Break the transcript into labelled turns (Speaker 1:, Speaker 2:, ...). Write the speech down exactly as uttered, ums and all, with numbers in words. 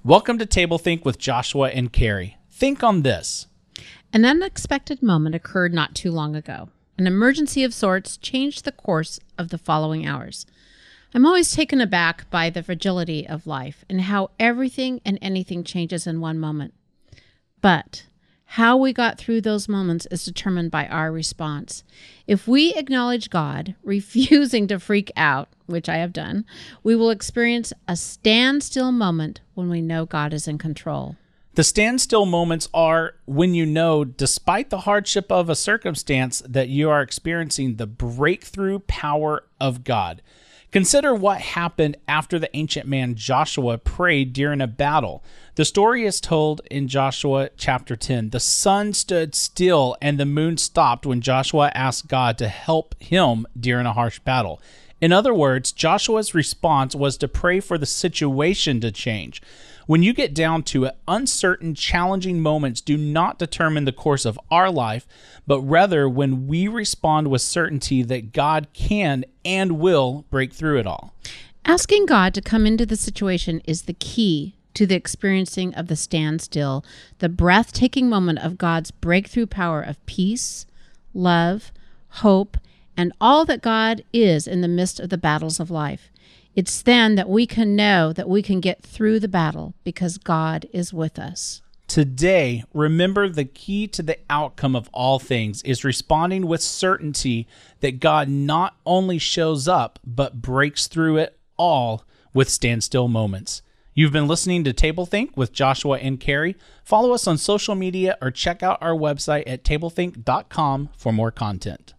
Speaker 1: Welcome to Table Think with Joshua and Carrie. Think on this.
Speaker 2: An unexpected moment occurred not too long ago. An emergency of sorts changed the course of the following hours. I'm always taken aback by the fragility of life and how everything and anything changes in one moment. But how we got through those moments is determined by our response. If we acknowledge God, refusing to freak out, which I have done, we will experience a standstill moment when we know God is in control.
Speaker 1: The standstill moments are when you know, despite the hardship of a circumstance, that you are experiencing the breakthrough power of God. Consider what happened after the ancient man Joshua prayed during a battle. The story is told in Joshua chapter ten. The sun stood still and the moon stopped when Joshua asked God to help him during a harsh battle. In other words, Joshua's response was to pray for the situation to change. When you get down to it, uncertain, challenging moments do not determine the course of our life, but rather when we respond with certainty that God can and will break through it all.
Speaker 2: Asking God to come into the situation is the key to the experiencing of the standstill, the breathtaking moment of God's breakthrough power of peace, love, hope, and all that God is in the midst of the battles of life. It's then that we can know that we can get through the battle because God is with us.
Speaker 1: Today, remember the key to the outcome of all things is responding with certainty that God not only shows up, but breaks through it all with standstill moments. You've been listening to Table Think with Joshua and Carrie. Follow us on social media or check out our website at table think dot com for more content.